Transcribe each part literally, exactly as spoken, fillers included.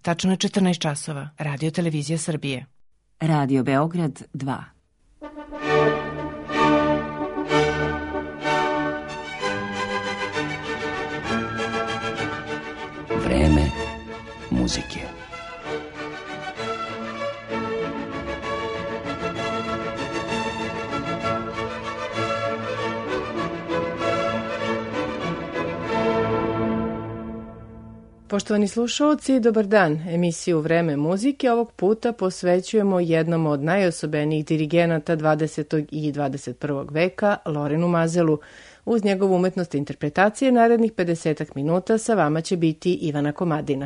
Tačno je četrnaest časova. Radio Televizija Srbije. Radio Beograd dva. Vreme muzike. Poštovani slušalci, dobar dan. Emisiju Vreme muzike ovog puta posvećujemo jednom od najosobenijih dirigenata dvadesetog i dvadeset prvog veka, Lorenu Mazelu. Uz njegovu umetnost interpretacije narednih pedesetak minuta sa vama će biti Ivana Komadina.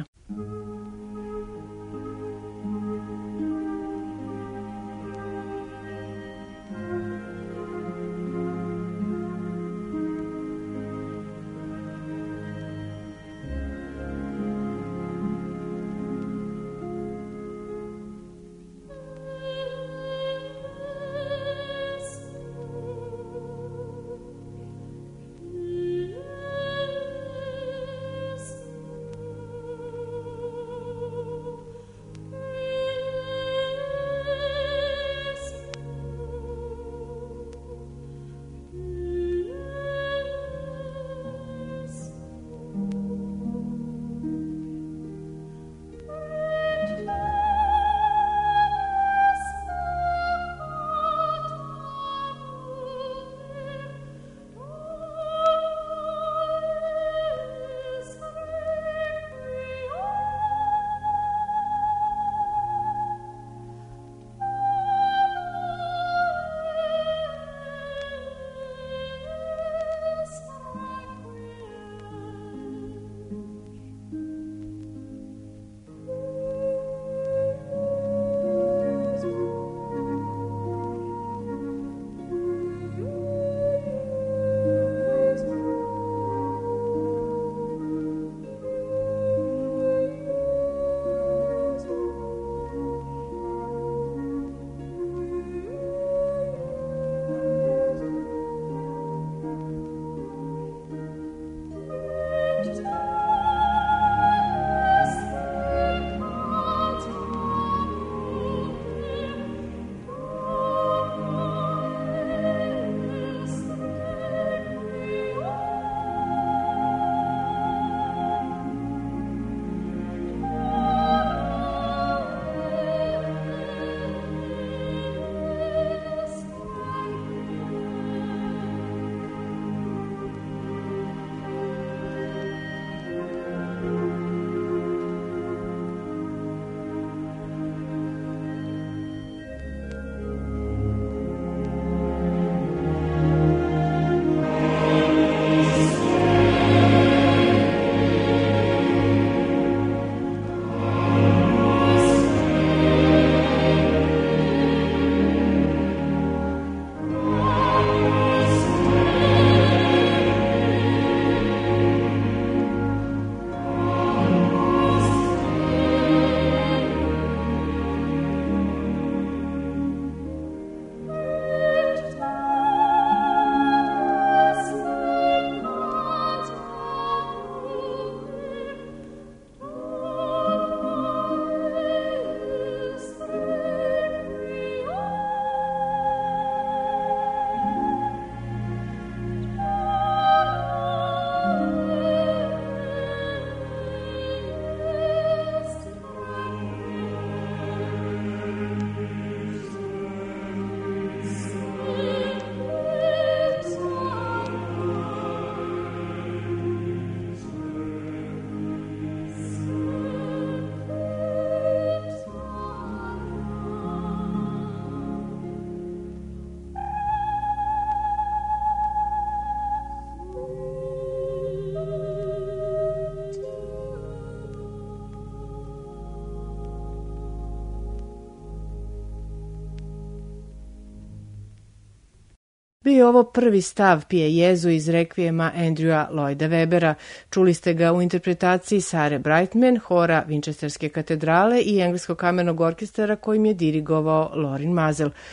Bio je ovo prvi stav Pije Jezu iz rekvijema Andrewa Lloyda Webera. Čuli ste ga u interpretaciji Sare Brightman, hora Winchesterske katedrale i engleskog kamernog orkestara kojim je dirigovao Lorin Mazel.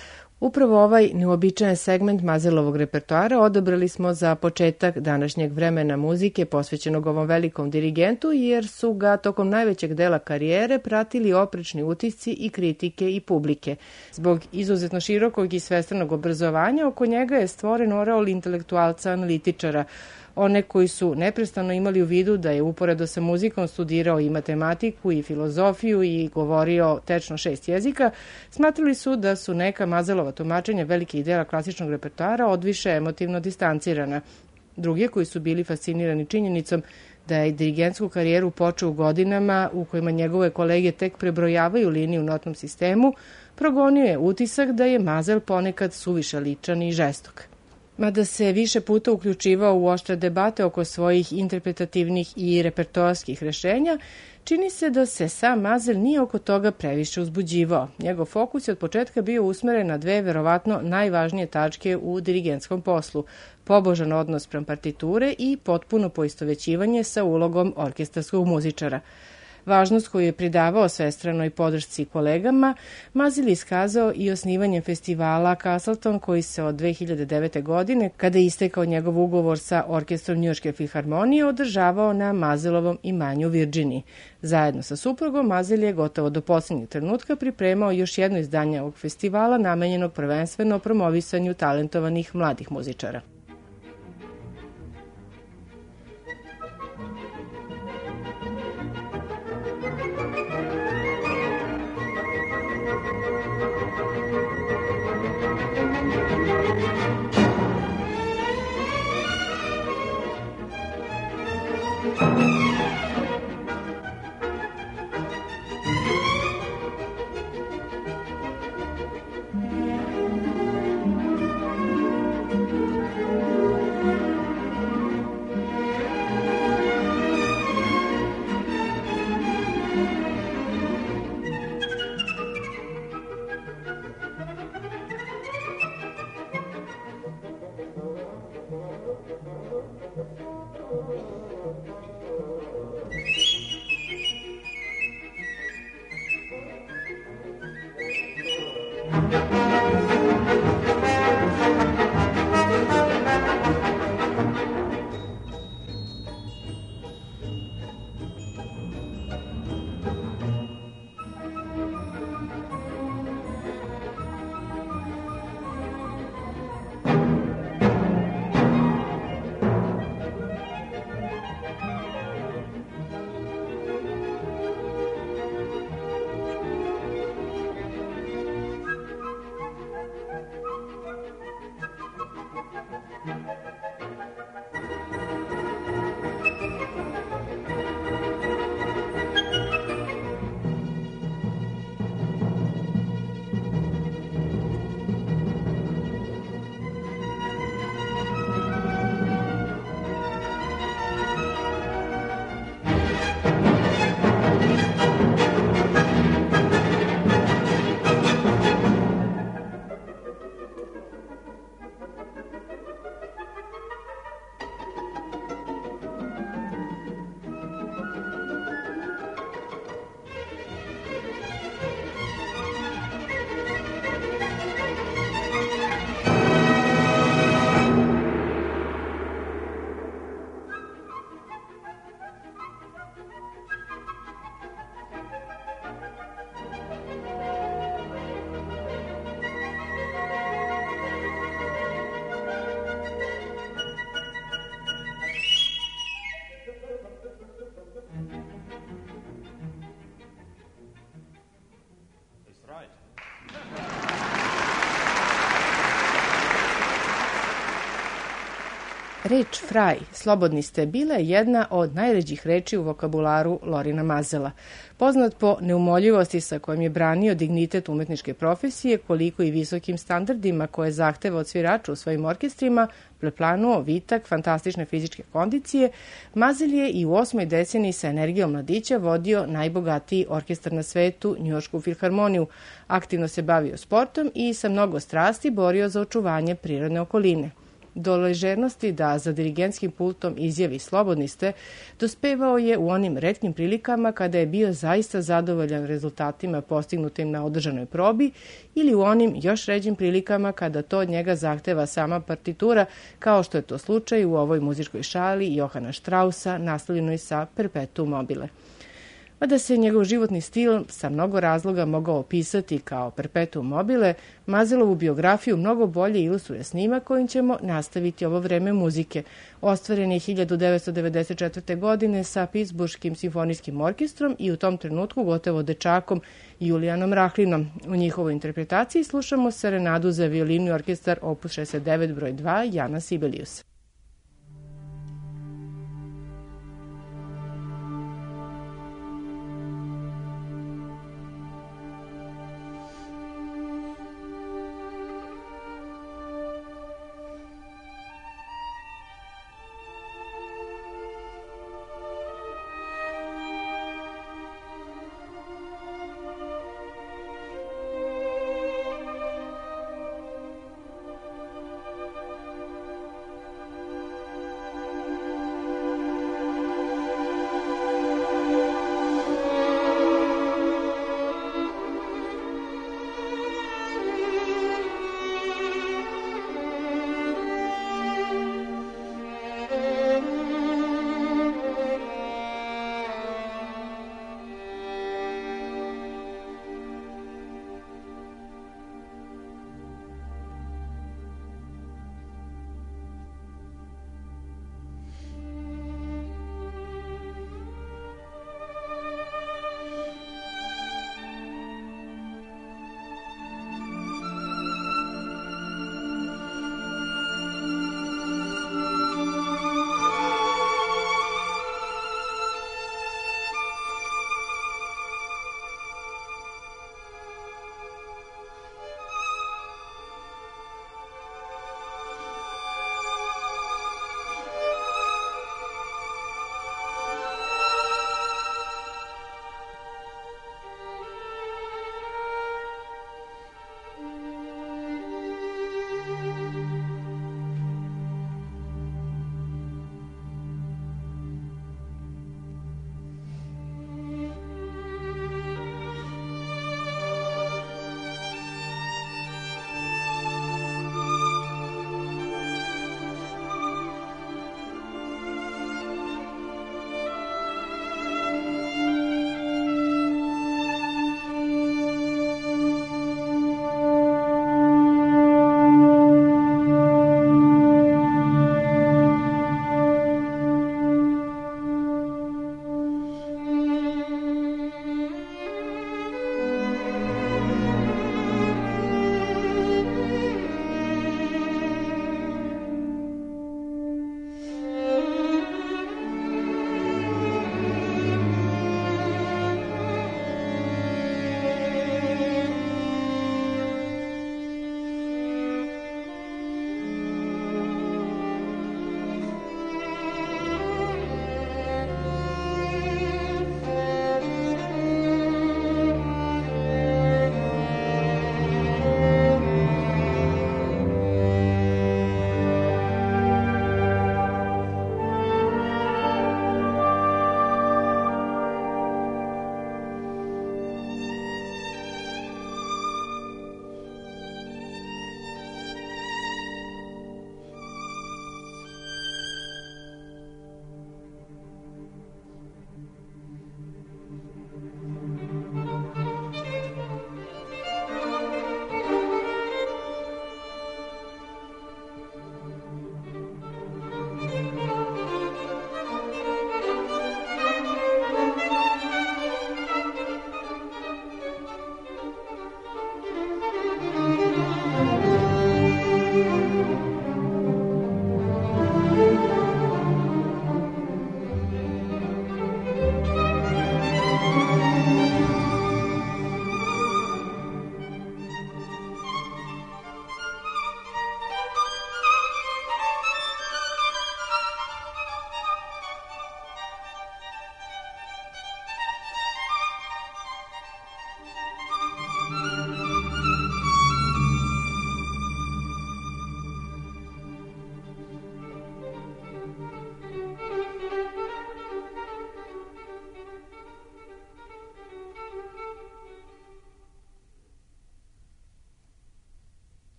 Upravo ovaj neuobičajen segment Mazelovog repertoara odabrali smo za početak današnjeg vremena muzike posvećenog ovom velikom dirigentu, jer su ga tokom najvećeg dela karijere pratili oprečni utisci i kritike i publike. Zbog izuzetno širokog i svestranog obrazovanja oko njega je stvoren oreol intelektualca analitičara, one koji su neprestano imali u vidu da je uporedo sa muzikom studirao i matematiku i filozofiju i govorio tečno šest jezika, smatrali su da su neka Mazelova tumačenja velikih dela klasičnog repertoara odviše emotivno distancirana. Drugi koji su bili fascinirani činjenicom da je dirigentsku karijeru počeo u godinama u kojima njegove kolege tek prebrojavaju liniju u notnom sistemu, progonio je utisak da je Mazel ponekad suviše ličan i žestok. Mada se više puta uključivao u oštre debate oko svojih interpretativnih i repertoarskih rešenja, čini se da se sam Mazel nije oko toga previše uzbuđivao. Njegov fokus je od početka bio usmeren na dve verovatno najvažnije tačke u dirigentskom poslu: pobožan odnos prema partiture i potpuno poistovećivanje sa ulogom orkestarskog muzičara. Važnost koju je pridavao svestranoj podršci kolegama, Mazel je iskazao i osnivanjem festivala Castleton, koji se od dve hiljade devete. godine, kada je istekao njegov ugovor sa orkestrom Njujorške filharmonije, održavao na Mazelovom imanju u Virginiji. Zajedno sa suprugom, Mazel je gotovo do poslednjeg trenutka pripremao još jedno izdanje ovog festivala namenjenog prvenstveno promovisanju talentovanih mladih muzičara. Reč fraj, slobodni ste, bila je jedna od najređih reči u vokabularu Lorina Mazela. Poznat po neumoljivosti sa kojom je branio dignitet umetničke profesije, koliko i visokim standardima koje zahteva od svirača u svojim orkestrima, preplanuo vitak fantastične fizičke kondicije, Mazel je i u osmoj deceniji sa energijom mladića vodio najbogatiji orkestar na svetu, Njujoršku filharmoniju, aktivno se bavio sportom i sa mnogo strasti borio za očuvanje prirodne okoline. Do ležernosti da za dirigentskim pultom izjavi slobodni ste, dospevao je u onim retkim prilikama kada je bio zaista zadovoljan rezultatima postignutim na održanoj probi ili u onim još ređim prilikama kada to od njega zahteva sama partitura, kao što je to slučaj u ovoj muzičkoj šali Johana Straussa naslovljenoj sa Perpetuum mobile. Mada se njegov životni stil sa mnogo razloga mogao opisati kao Perpetuum mobile, Mazelovu biografiju mnogo bolje ilustruje snimak kojim ćemo nastaviti ovo vreme muzike. Ostvaren je hiljadu devetsto devedeset četvrte. godine sa Pittsburghskim simfonijskim orkestrom i u tom trenutku gotovo dečakom Julijanom Rahlinom. U njihovoj interpretaciji slušamo serenadu za violinu i orkestar opus šezdeset devet broj dva Jana Sibeliusa.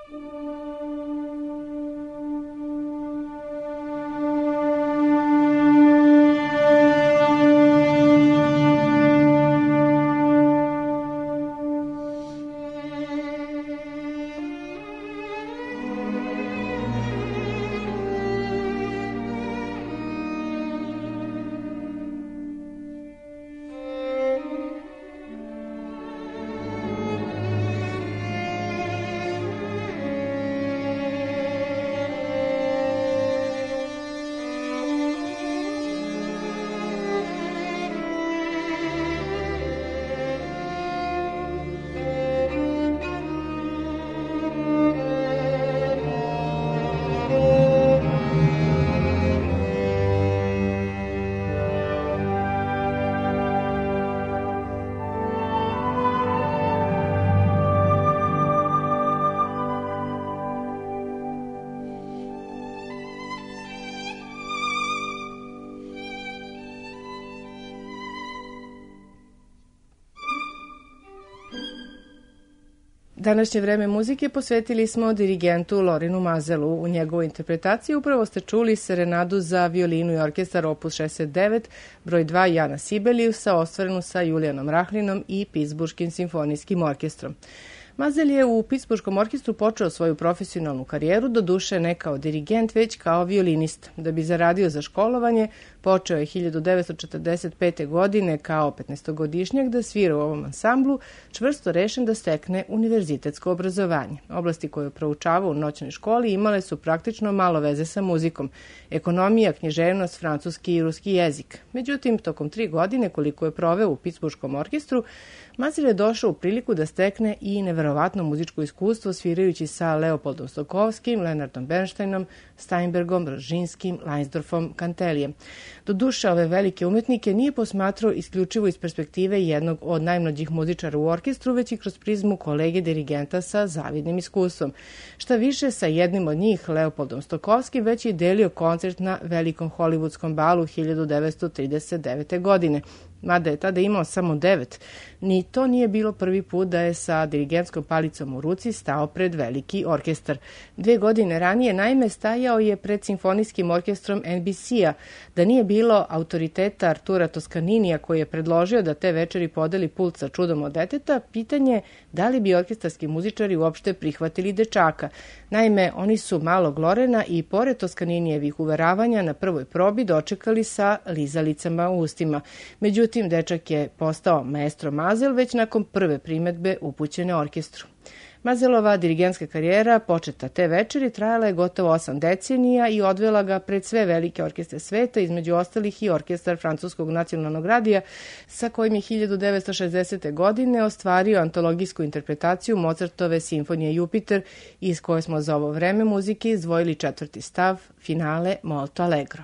Današnje vreme muzike posvetili smo dirigentu Lorenu Mazelu. U njegovoj interpretaciji upravo ste čuli serenadu za violinu i orkestar opus šezdeset devet, broj dva Jana Sibeliusa, ostvarenu sa Julijanom Rahlinom i Pittsburghskim simfonijskim orkestrom. Mazel je u Pittsburghskom orkestru počeo svoju profesionalnu karijeru, doduše ne kao dirigent, već kao violinist. Da bi zaradio za školovanje, počeo je hiljadu devetsto četrdeset pete. godine kao petnaestogodišnjak da svira u ovom ansamblu, čvrsto rešen da stekne univerzitetsko obrazovanje. Oblasti koje je proučavao u noćnoj školi imale su praktično malo veze sa muzikom. Ekonomija, književnost, francuski i ruski jezik. Međutim, tokom tri godine koliko je proveo u Pittsburghskom orkestru, Mazel je došao u priliku da stekne i neverovatno muzičko iskustvo svirajući sa Leopoldom Stokowskim, Leonardom Bernsteinom, Steinbergom, Rožinskim, Leinsdorfom, Cantelijem. Doduše, ove velike umetnike nije posmatrao isključivo iz perspektive jednog od najmlađih muzičara u orkestru, već i kroz prizmu kolege dirigenta sa zavidnim iskustvom. Šta više, sa jednim od njih, Leopoldom Stokowskim, već je delio koncert na velikom hollywoodskom balu hiljadu devetsto trideset devete. godine. Mada je tada imao samo devet, ni to nije bilo prvi put da je sa dirigentskom palicom u ruci stao pred veliki orkestar. Dve godine ranije naime stajao je pred simfonijskim orkestrom N B C-a. Da nije bilo autoriteta Artura Toskaninija koji je predložio da te večeri podeli pult sa Čudom od deteta, pitanje je da li bi orkestarski muzičari uopšte prihvatili dečaka. Naime, oni su malog Lorena i pored Toskaninijevih uveravanja na prvoj probi dočekali sa lizalicama u ustima. Međutim, dečak je postao maestro Mazel već nakon prve primedbe upućene orkestru. Mazelova dirigentska karijera, početa te večeri, trajala je gotovo osam decenija i odvela ga pred sve velike orkestre sveta, između ostalih i orkestar Francuskog nacionalnog radija, sa kojim je hiljadu devetsto šezdesete. godine ostvario antologijsku interpretaciju Mozartove simfonije Jupiter, iz koje smo za ovo vreme muzike izdvojili četvrti stav, finale Molto Allegro.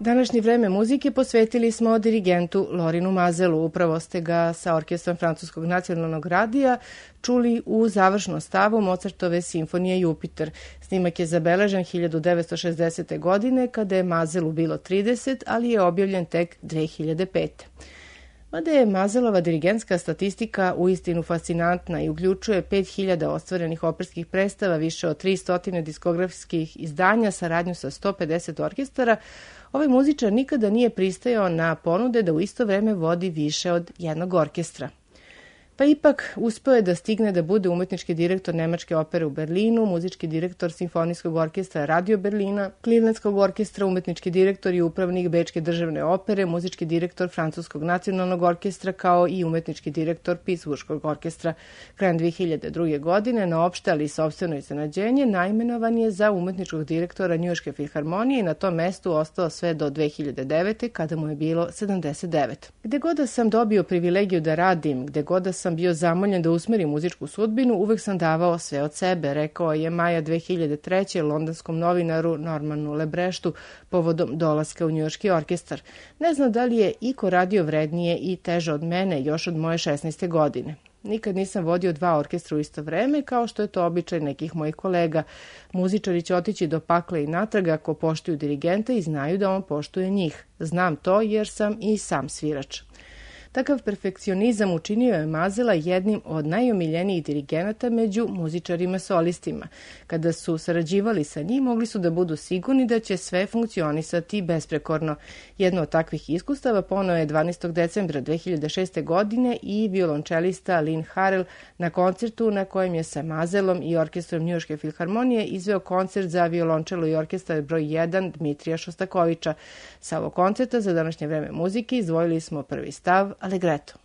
Današnje vreme muzike posvetili smo dirigentu Lorinu Mazelu. Upravo ste ga sa orkestrom Francuskog nacionalnog radija čuli u završnom stavu Mozartove simfonije Jupiter. Snimak je zabeležen hiljadu devetsto šezdesete. godine kada je Mazelu bilo trideset, ali je objavljen tek dve hiljade pete. Mada je Mazelova dirigentska statistika uistinu fascinantna i uključuje pet hiljada ostvarenih operskih predstava, više od tristo diskografskih izdanja, saradnju sa sto pedeset orkestara, ovaj muzičar nikada nije pristajao na ponude da u isto vreme vodi više od jednog orkestra. Pa ipak uspeo je da stigne da bude umetnički direktor Nemačke opere u Berlinu, muzički direktor Simfonijskog orkestra Radio Berlina, Klivnetskog orkestra, umetnički direktor i upravnik Bečke državne opere, muzički direktor Francuskog nacionalnog orkestra, kao i umetnički direktor Pittsburghskog orkestra. Krajem dve hiljade druge. godine na opšte, ali i sopstveno iznenađenje, naimenovan je za umetničkog direktora Njujorške filharmonije i na tom mestu ostao sve do dve hiljade devete. kada mu je bilo sedamdeset devet. Gde god da sam dobio privilegiju da radim, gde god da sam bio zamoljen da usmerim muzičku sudbinu, uvek sam davao sve od sebe, rekao je maja dve hiljade treće. londonskom novinaru Normanu Lebreštu povodom dolaska u Njujorški orkestar. Ne znam da li je iko radio vrednije i teže od mene još od moje šesnaeste. godine. Nikad nisam vodio dva orkestra u isto vreme, kao što je to običaj nekih mojih kolega. Muzičari će otići do pakla i natrag ako poštuju dirigenta i znaju da on poštuje njih. Znam to jer sam i sam svirač. Takav perfekcionizam učinio je Mazela jednim od najomiljenijih dirigenata među muzičarima solistima. Kada su sarađivali sa njim, mogli su da budu sigurni da će sve funkcionisati besprekorno. Jedno od takvih iskustava poneo je dvanaestog decembra dve hiljade šeste. godine i violončelista Lynn Harrell na koncertu na kojem je sa Mazelom i orkestrom Njujorške filharmonije izveo koncert za violončelo i orkestar broj jedan Dmitrija Šostakovića. Sa ovog koncerta za današnje vreme muzike izdvojili smo prvi stav Allegretto.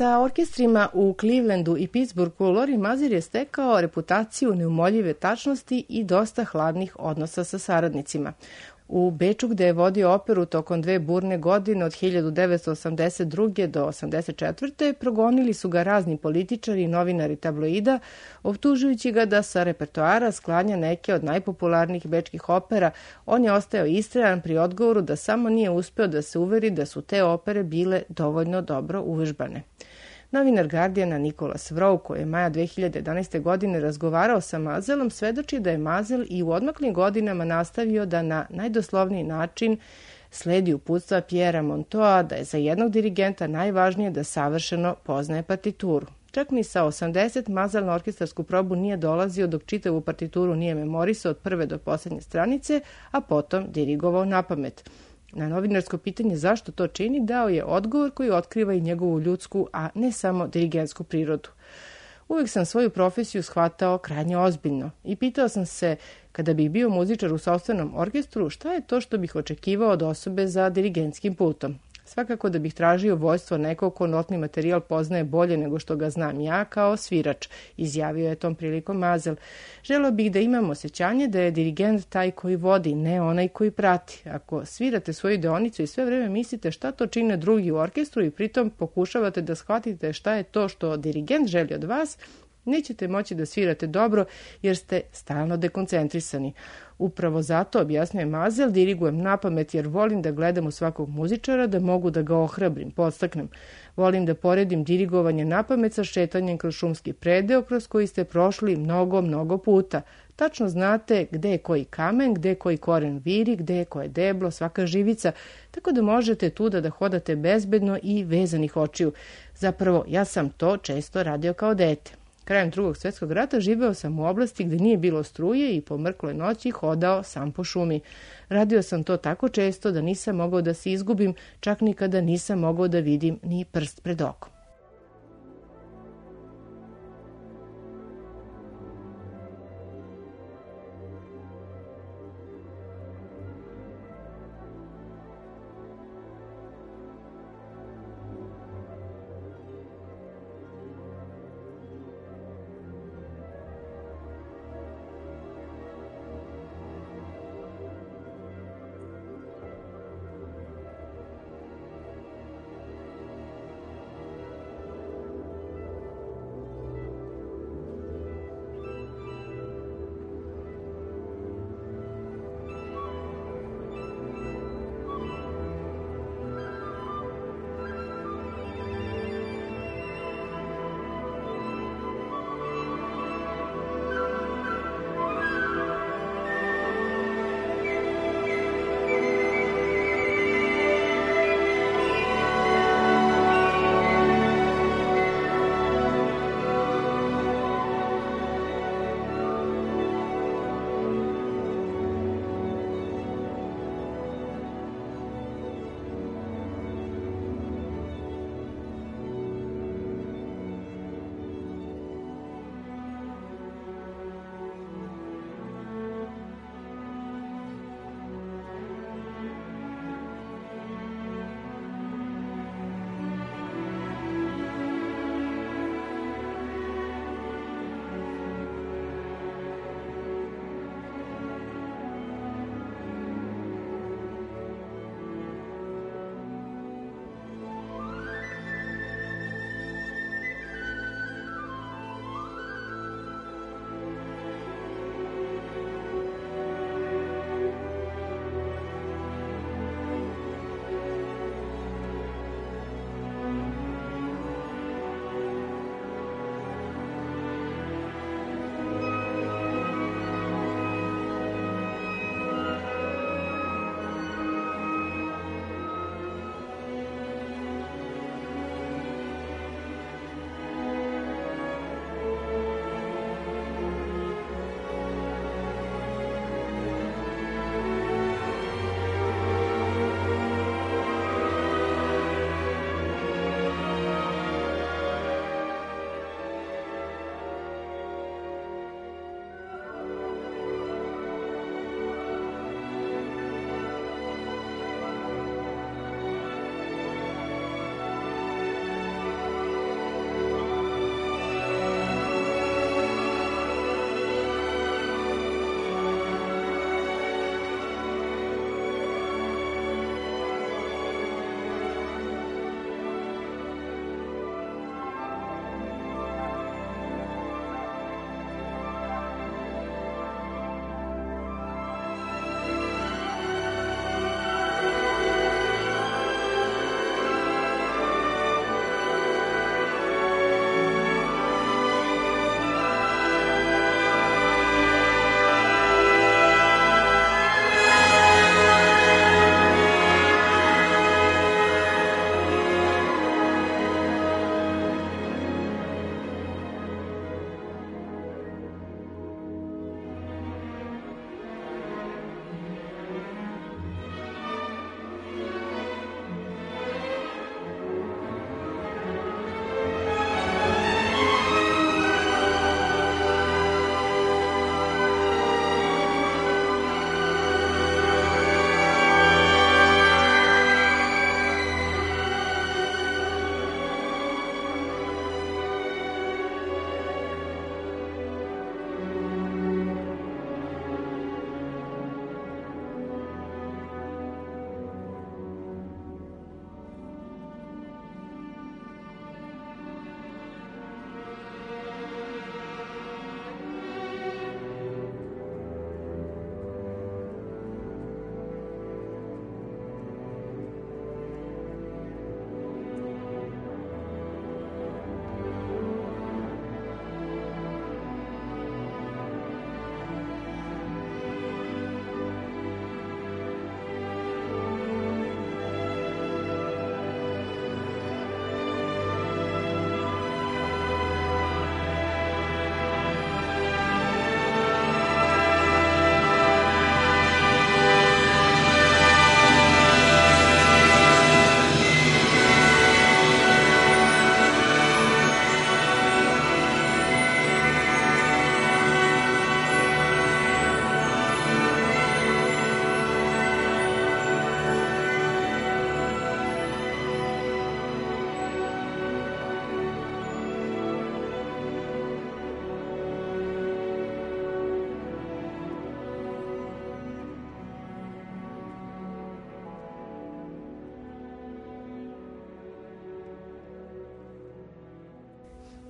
Sa orkestrima u Clevelandu i Pittsburghu Lorin Maazel je stekao reputaciju neumoljive tačnosti i dosta hladnih odnosa sa saradnicima. U Beču, gde je vodio operu tokom dve burne godine od hiljadu devetsto osamdeset druge do osamdeset četvrte progonili su ga razni političari i novinari tabloida, optužujući ga da sa repertoara sklanja neke od najpopularnijih bečkih opera. On je ostao istrajan pri odgovoru da samo nije uspeo da se uveri da su te opere bile dovoljno dobro uvežbane. Novinar Guardiana Nicholas Rowe, koji je maja dve hiljade jedanaeste. godine razgovarao sa Maazelom, svedoči da je Maazel i u odmaklim godinama nastavio da na najdoslovniji način sledi uputstva Pierrea Montoa, da je za jednog dirigenta najvažnije da savršeno poznaje partituru. Čak ni sa osamdeset Maazel na orkestarsku probu nije dolazio dok čitavu partituru nije memorisao od prve do poslednje stranice, a potom dirigovao napamet. Na novinarsko pitanje zašto to čini, dao je odgovor koji otkriva i njegovu ljudsku, a ne samo dirigentsku prirodu. Uvijek sam svoju profesiju shvatao krajnje ozbiljno i pitao sam se, kada bih bio muzičar u sopstvenom orkestru, šta je to što bih očekivao od osobe za dirigentskim putom. Svakako da bih tražio vođstvo nekog ko notni materijal poznaje bolje nego što ga znam ja kao svirač, izjavio je tom prilikom Maazel. Želeo bih da imam osjećanje da je dirigent taj koji vodi, ne onaj koji prati. Ako svirate svoju deonicu i sve vreme mislite šta to čine drugi u orkestru i pritom pokušavate da shvatite šta je to što dirigent želi od vas, nećete moći da svirate dobro jer ste stalno dekoncentrisani. Upravo zato, objasnjuje Maazel, dirigujem napamet jer volim da gledam u svakog muzičara, da mogu da ga ohrabrim, podstaknem. Volim da poredim dirigovanje napamet sa šetanjem kroz šumski predeo kroz koji ste prošli mnogo, mnogo puta. Tačno znate gde je koji kamen, gde je koji koren viri, gde je koje deblo, svaka živica, tako da možete tuda da hodate bezbedno i vezanih očiju. Zapravo, ja sam to često radio kao dete. Krajem drugog svjetskog rata živeo sam u oblasti gde nije bilo struje i po mrkloj noći hodao sam po šumi. Radio sam to tako često da nisam mogao da se izgubim, čak nikada nisam mogao da vidim ni prst pred okom.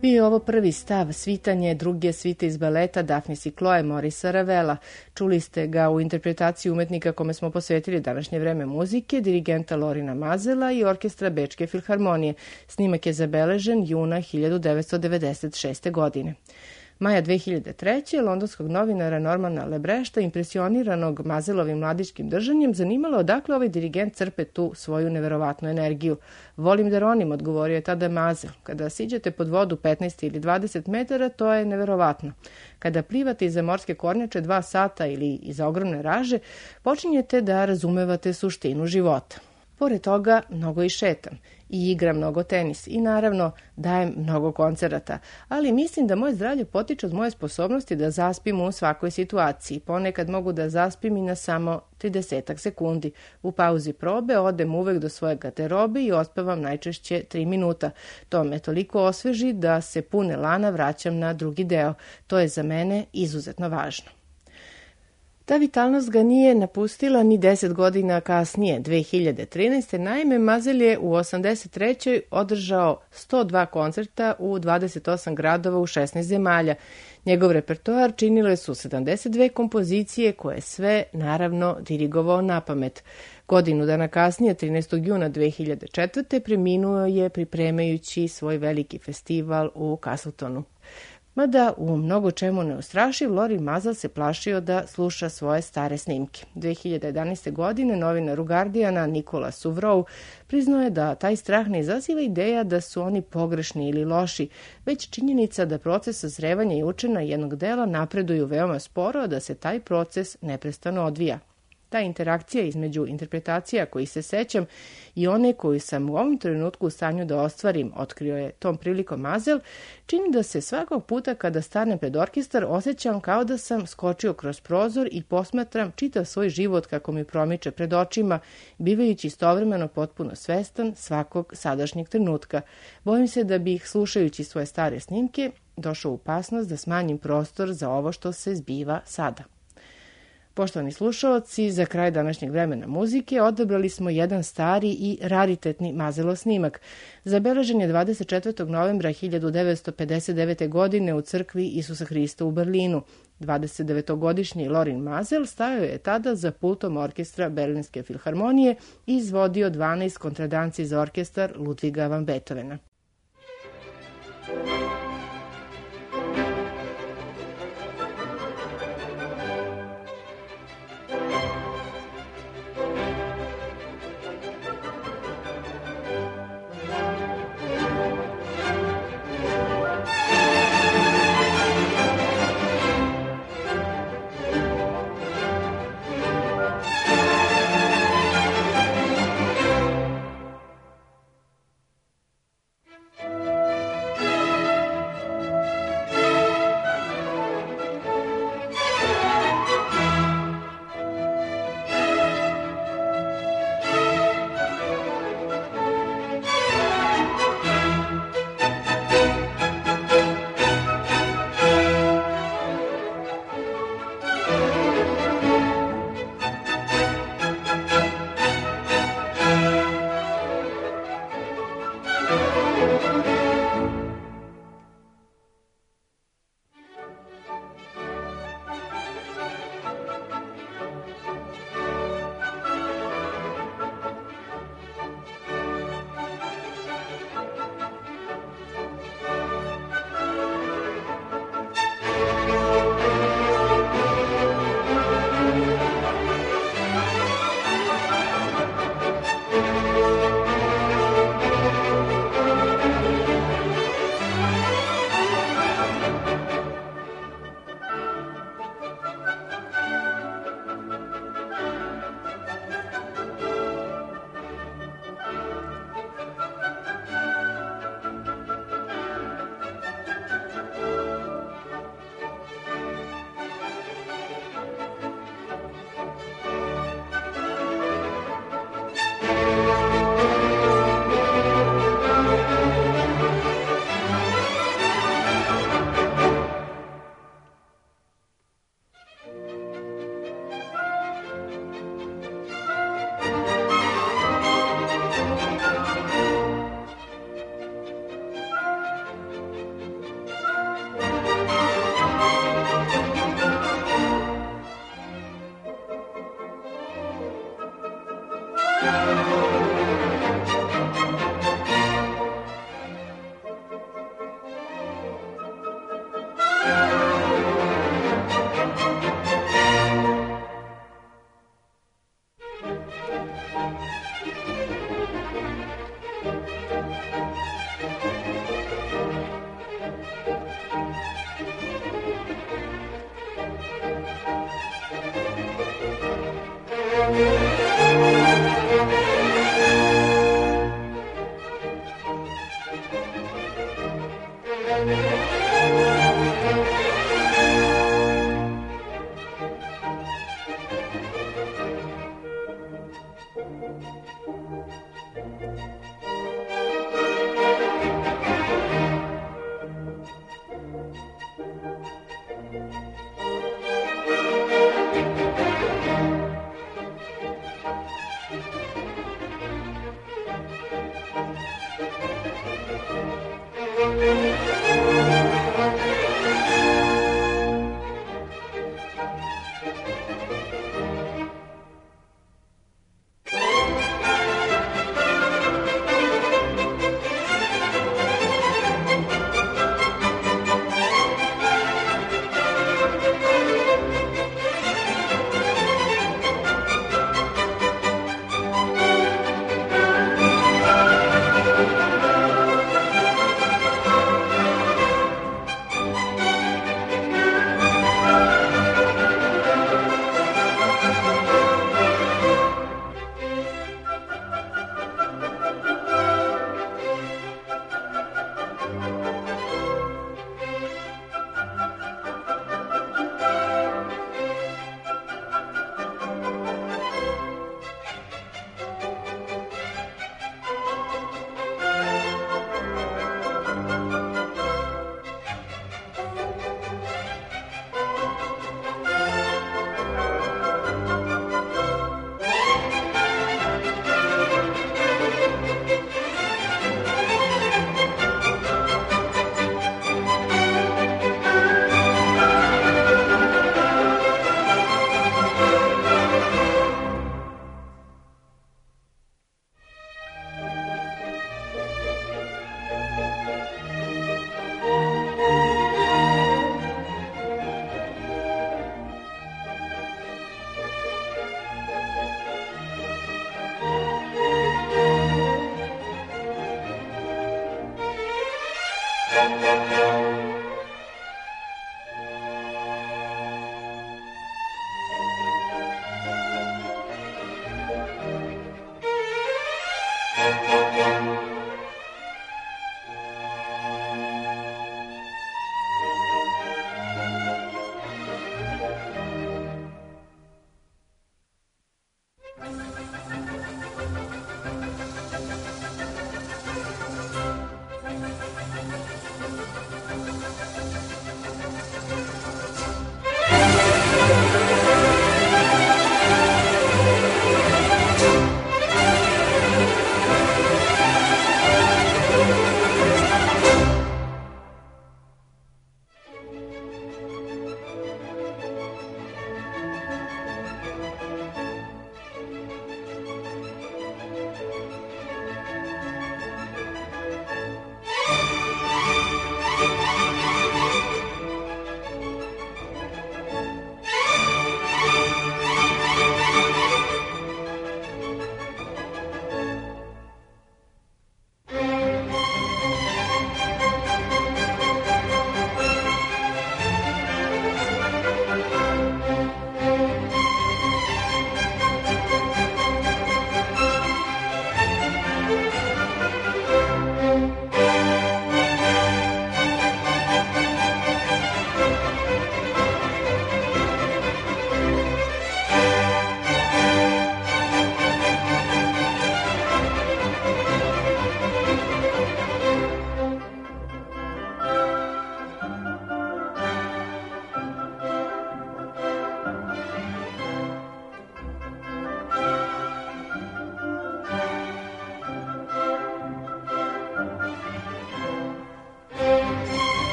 Bio je ovo prvi stav, svitanje druge svite iz baleta Daphnis i Chloe Morisa Ravela. Čuli ste ga u interpretaciji umetnika kome smo posvetili današnje vreme muzike, dirigenta Lorina Mazela i orkestra Bečke filharmonije. Snimak je zabeležen juna hiljadu devetsto devedeset šeste. godine. Maja dve hiljade treće. londonskog novinara Normana Lebrešta, impresioniranog Mazelovim mladičkim držanjem, zanimalo odakle ovaj dirigent crpe tu svoju neverovatnu energiju. Volim da ronim, odgovorio je tada Mazel. Kada siđete pod vodu petnaest ili dvadeset metara, to je neverovatno. Kada plivate iza morske kornjače dva sata ili iza ogromne raže, počinjete da razumevate suštinu života. Pored toga, mnogo i šetam i igram mnogo tenis i naravno dajem mnogo koncerata, ali mislim da moje zdravlje potiče od moje sposobnosti da zaspim u svakoj situaciji. Ponekad mogu da zaspim i na samo tridesetak sekundi. U pauzi probe odem uvek do svoje garderobe i ospevam najčešće tri minuta. To me toliko osveži da se pune lana vraćam na drugi deo. To je za mene izuzetno važno. Ta vitalnost ga nije napustila ni deset godina kasnije, dve hiljade trinaeste. Naime, Mazel je u osamdeset trećoj održao sto dva koncerta u dvadeset osam gradova u šesnaest zemalja. Njegov repertoar činile su sedamdeset dve kompozicije koje sve, naravno, dirigovao na pamet. Godinu dana kasnije, trinaestog juna dve hiljade četvrte. preminuo je pripremajući svoj veliki festival u Castletonu. Mada u mnogo čemu neustrašiv, Lorin Mazel se plašio da sluša svoje stare snimke. dve hiljade jedanaeste. godine novinaru Guardiana Nikola Suvrou priznao je da taj strah ne izaziva ideja da su oni pogrešni ili loši, već činjenica da proces sazrevanja i učenja jednog dela napreduju veoma sporo, da se taj proces neprestano odvija. Ta interakcija između interpretacija koji se sećam i one koju sam u ovom trenutku u stanju da ostvarim, otkrio je tom prilikom Mazel, čini da se svakog puta kada stanem pred orkestar osjećam kao da sam skočio kroz prozor i posmatram čitav svoj život kako mi promiče pred očima, bivajući istovremeno potpuno svestan svakog sadašnjeg trenutka. Bojim se da bih, slušajući svoje stare snimke, došao u opasnost da smanjim prostor za ovo što se zbiva sada. Poštovani slušaoci, za kraj današnjeg vremena muzike odabrali smo jedan stari i raritetni Mazelov snimak. Zabeležen je dvadeset četvrtog novembra hiljadu devetsto pedeset devete. godine u crkvi Isusa Hrista u Berlinu. dvadesetdevetogodišnji Lorin Mazel stajao je tada za pultom orkestra Berlinske filharmonije i izvodio dvanaest kontradanci za orkestar Ludviga van Beethovena.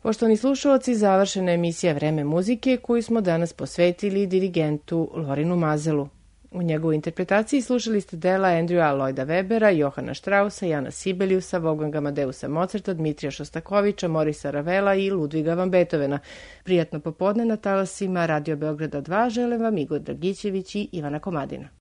Poštovani slušalci, završena emisija Vreme muzike koju smo danas posvetili dirigentu Lorenu Mazelu. U njegovoj interpretaciji slušali ste dela Andrewa Lloyda Webera, Johana Straussa, Jana Sibeliusa, Wolfganga Amadeusa Mozarta, Dmitrija Šostakovića, Morisa Ravela i Ludviga van Beethovena. Prijatno popodne na talasima Radio Beograda dva žele vam Igor Dragićević i Ivana Komadina.